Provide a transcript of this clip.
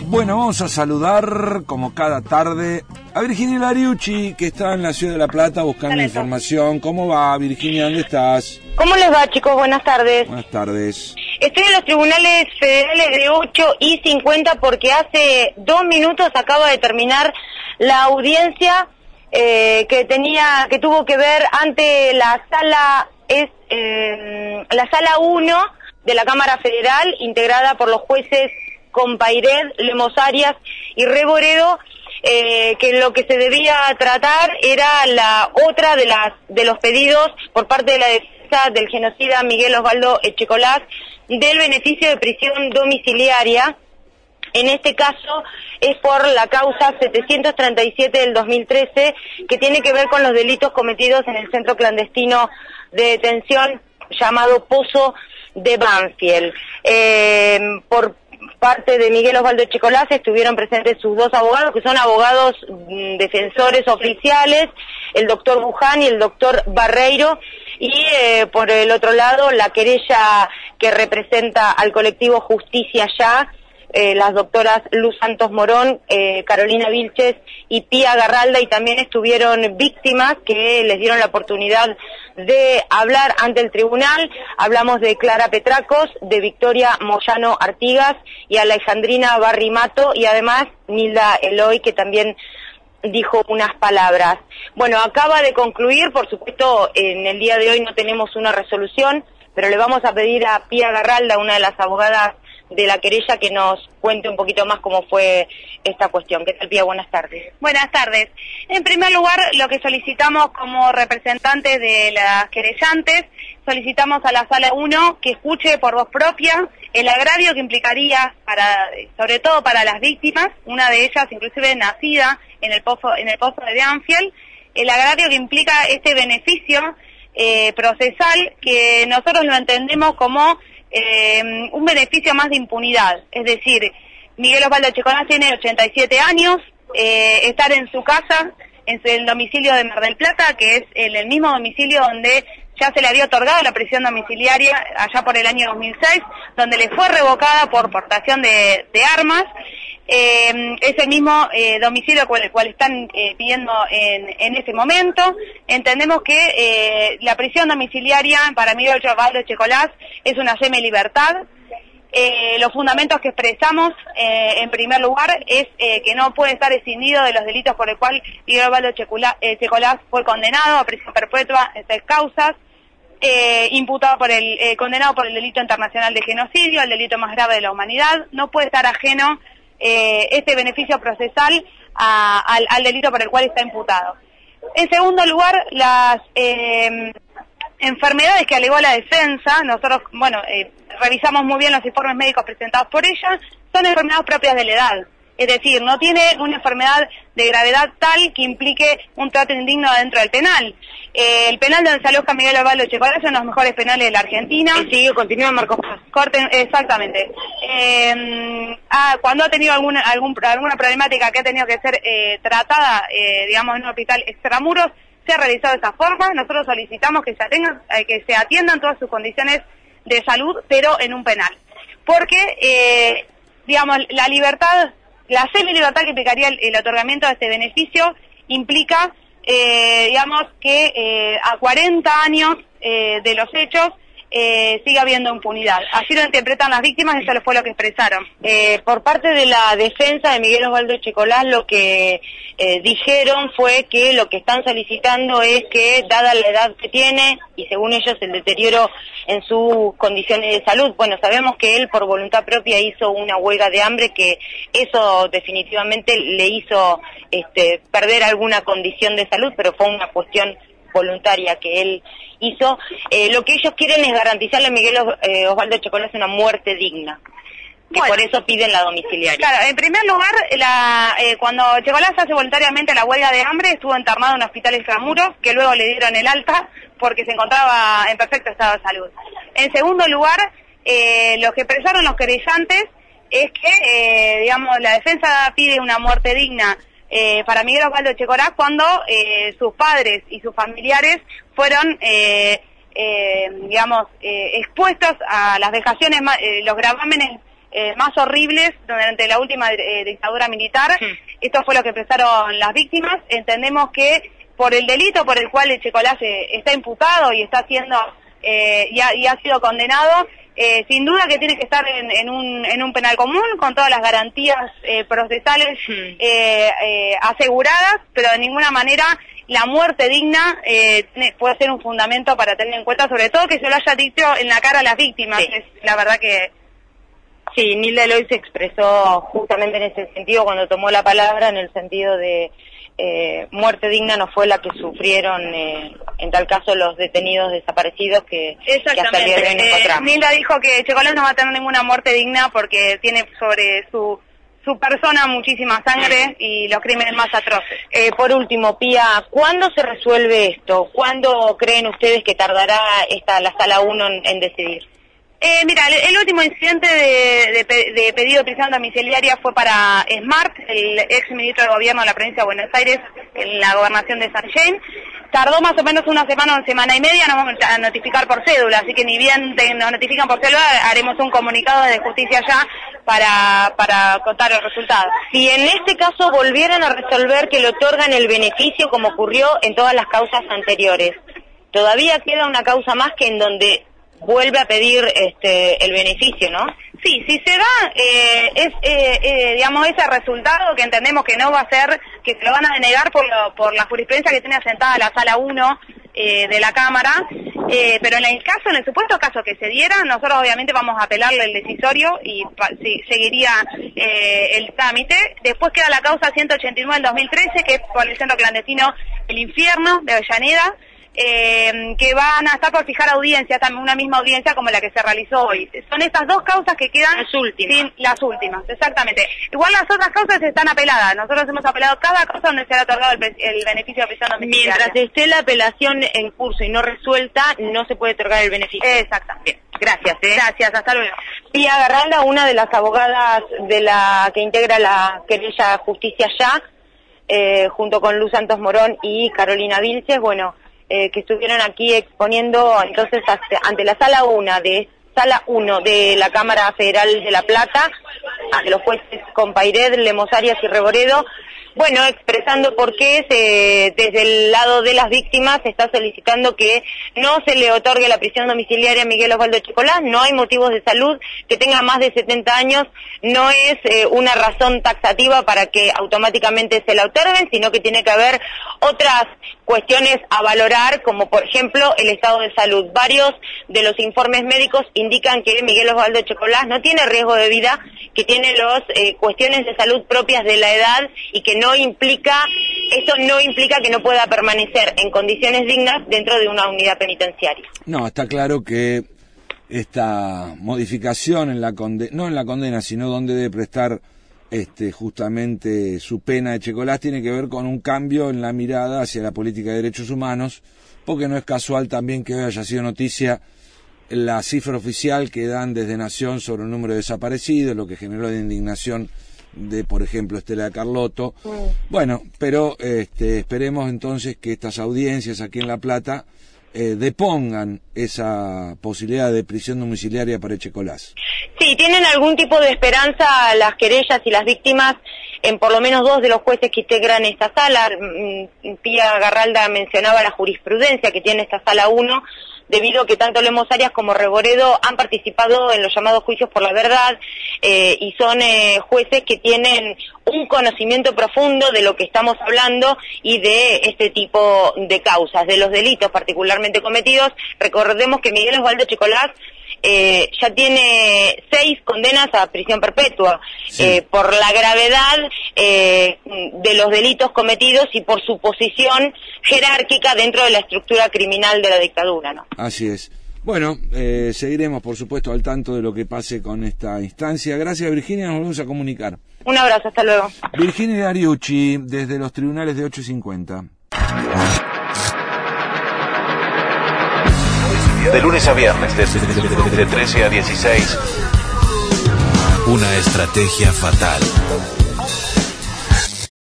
Bueno, vamos a saludar, como cada tarde, a Virginia Lariucci, que está en la ciudad de La Plata buscando información. ¿Cómo va, Virginia? ¿Dónde estás? ¿Cómo les va, chicos? Buenas tardes. Buenas tardes. Estoy en los tribunales federales de 8:50 porque hace 2 minutos acaba de terminar la audiencia que tuvo que ver ante la sala la sala 1 de la Cámara Federal, integrada por los jueces Compayret, Lemos Arias y Reboredo, que lo que se debía tratar era la otra de los pedidos por parte de la defensa del genocida Miguel Osvaldo Echecolás del beneficio de prisión domiciliaria. En este caso es por la causa 737 del 2013, que tiene que ver con los delitos cometidos en el centro clandestino de detención llamado Pozo de Banfield. Por parte de Miguel Osvaldo Echecolás estuvieron presentes sus dos abogados, que son abogados defensores oficiales, el doctor Buján y el doctor Barreiro, y por el otro lado la querella que representa al colectivo Justicia Ya, las doctoras Luz Santos Morón, Carolina Vilches y Pía Garralda, y también estuvieron víctimas que les dieron la oportunidad de hablar ante el tribunal. Hablamos de Clara Petracos, de Victoria Moyano Artigas y Alejandrina Barrimato, y además Nilda Eloy, que también dijo unas palabras. Bueno, acaba de concluir, por supuesto, en el día de hoy no tenemos una resolución, pero le vamos a pedir a Pía Garralda, una de las abogadas de la querella, que nos cuente un poquito más cómo fue esta cuestión. ¿Qué tal, Pía? Buenas tardes. Buenas tardes. En primer lugar, lo que solicitamos como representantes de las querellantes, solicitamos a la Sala 1 que escuche por voz propia el agravio que implicaría, sobre todo para las víctimas, una de ellas inclusive nacida en el pozo de Banfield, el agravio que implica este beneficio procesal, que nosotros lo entendemos como un beneficio más de impunidad. Es decir, Miguel Osvaldo Echecolás tiene 87 años, estar en su casa, en el domicilio de Mar del Plata, que es el mismo domicilio donde ya se le había otorgado la prisión domiciliaria allá por el año 2006, donde le fue revocada por portación de armas. Ese mismo domicilio el cual están pidiendo en este momento. Entendemos que la prisión domiciliaria para Miguel Osvaldo Echecolás es una semi-libertad. Los fundamentos que expresamos, en primer lugar, es que no puede estar escindido de los delitos por el cual Miguel Osvaldo Echecolás fue condenado a prisión perpetua en 6 causas, condenado por el delito internacional de genocidio, el delito más grave de la humanidad. No puede estar ajeno este beneficio procesal al delito por el cual está imputado. En segundo lugar, las enfermedades que alegó la defensa, nosotros, revisamos muy bien los informes médicos presentados por ella, son enfermedades propias de la edad. Es decir, no tiene una enfermedad de gravedad tal que implique un trato indigno dentro del penal. El penal donde se aloja Miguel Osvaldo Echecolás es uno de los mejores penales de la Argentina. Sí, continúa Marcos Paz. Exactamente. Cuando ha tenido alguna problemática que ha tenido que ser tratada, en un hospital extramuros, se ha realizado de esa forma. Nosotros solicitamos que se atiendan todas sus condiciones de salud, pero en un penal. Porque, la libertad, la semi-libertad que implicaría el otorgamiento de este beneficio implica, que a 40 años de los hechos sigue habiendo impunidad. Así lo interpretan las víctimas, y eso fue lo que expresaron. Por parte de la defensa de Miguel Osvaldo Echecolás, lo que dijeron fue que lo que están solicitando es que, dada la edad que tiene, y según ellos el deterioro en sus condiciones de salud, sabemos que él por voluntad propia hizo una huelga de hambre, que eso definitivamente le hizo perder alguna condición de salud, pero fue una cuestión voluntaria que él hizo. Lo que ellos quieren es garantizarle a Miguel Osvaldo Echecolás una muerte digna, que por eso piden la domiciliaria. Claro, en primer lugar, cuando Echecolás hace voluntariamente la huelga de hambre, estuvo internado en un hospital extramuros, que luego le dieron el alta porque se encontraba en perfecto estado de salud. En segundo lugar, lo que expresaron los querellantes es que, la defensa pide una muerte digna para Miguel Osvaldo Echecolás cuando sus padres y sus familiares fueron expuestos a las vejaciones, los gravámenes más horribles durante la última dictadura militar. Esto fue lo que expresaron las víctimas. Entendemos que por el delito por el cual Echecolás está imputado y está siendo y ha sido condenado, sin duda que tiene que estar en un penal común con todas las garantías procesales aseguradas, pero de ninguna manera la muerte digna puede ser un fundamento para tener en cuenta, sobre todo que se lo haya dicho en la cara a las víctimas. Sí. Es la verdad que... Sí, Nilda Eloy se expresó justamente en ese sentido cuando tomó la palabra, en el sentido de muerte digna no fue la que sufrieron en tal caso los detenidos desaparecidos que hasta el día de hoy no encontramos. Nilda dijo que Echecolás no va a tener ninguna muerte digna porque tiene sobre su persona muchísima sangre y los crímenes más atroces. Por último, Pía, ¿cuándo se resuelve esto? ¿Cuándo creen ustedes que tardará la Sala 1 en decidir? Mira, el último incidente de pedido de prisión domiciliaria fue para Smart, el ex ministro de Gobierno de la provincia de Buenos Aires, en la gobernación de San Jaime. Tardó más o menos una semana y media, nos vamos a notificar por cédula, así que ni bien nos notifican por cédula, haremos un comunicado de justicia ya para contar el resultado. Si en este caso volvieran a resolver que le otorgan el beneficio como ocurrió en todas las causas anteriores, todavía queda una causa más que en donde vuelve a pedir el beneficio, ¿no? Sí, si se da digamos ese resultado que entendemos que no va a ser, que se lo van a denegar por la jurisprudencia que tiene asentada la Sala 1 de la Cámara, pero en el supuesto caso que se diera, nosotros obviamente vamos a apelarle el decisorio y seguiría el trámite. Después queda la causa 189 del 2013, que es por el centro clandestino El Infierno de Avellaneda, que van a estar por fijar audiencia, también una misma audiencia como la que se realizó hoy. Son estas dos causas que quedan las últimas, exactamente. Igual las otras causas están apeladas, nosotros hemos apelado cada cosa donde se ha otorgado el beneficio de prisión domiciliaria. Mientras esté la apelación en curso y no resuelta, no se puede otorgar el beneficio. Exactamente. Gracias. Gracias, hasta luego. Pía Garralda, una de las abogadas de la que integra la querella Justicia Ya, junto con Luz Santos Morón y Carolina Vilches, que estuvieron aquí exponiendo entonces ante la Sala 1 de la Cámara Federal de La Plata, ante los jueces Compayret, Lemos Arias y Reboredo, expresando por qué desde el lado de las víctimas se está solicitando que no se le otorgue la prisión domiciliaria a Miguel Osvaldo Echecolás. No hay motivos de salud, que tenga más de 70 años no es una razón taxativa para que automáticamente se la otorguen, sino que tiene que haber otras cuestiones a valorar, como por ejemplo el estado de salud. Varios de los informes médicos indican que Miguel Osvaldo Echecolás no tiene riesgo de vida, que tiene cuestiones de salud propias de la edad y que esto no implica que no pueda permanecer en condiciones dignas dentro de una unidad penitenciaria. No, está claro que esta modificación no en la condena, sino donde debe prestar justamente su pena de Echecolás, tiene que ver con un cambio en la mirada hacia la política de derechos humanos, porque no es casual también que hoy haya sido noticia la cifra oficial que dan desde Nación sobre el número de desaparecidos, lo que generó la indignación de, por ejemplo, Estela Carlotto. Pero esperemos entonces que estas audiencias aquí en La Plata depongan esa posibilidad de prisión domiciliaria para Echecolás. Sí, tienen algún tipo de esperanza las querellas y las víctimas en por lo menos dos de los jueces que integran esta sala. Pía Garralda mencionaba la jurisprudencia que tiene esta Sala 1, debido a que tanto Lemos Arias como Reboredo han participado en los llamados juicios por la verdad, y son jueces que tienen un conocimiento profundo de lo que estamos hablando y de este tipo de causas, de los delitos particularmente cometidos. Recordemos que Miguel Osvaldo Echecolás ya tiene 6 condenas a prisión perpetua, por la gravedad de los delitos cometidos y por su posición jerárquica dentro de la estructura criminal de la dictadura, ¿no? Así es. Seguiremos, por supuesto, al tanto de lo que pase con esta instancia. Gracias, Virginia, nos volvemos a comunicar. Un abrazo, hasta luego. Virginia Lariucci, desde los tribunales de 850. De lunes a viernes, de 13 a 16. Una estrategia fatal.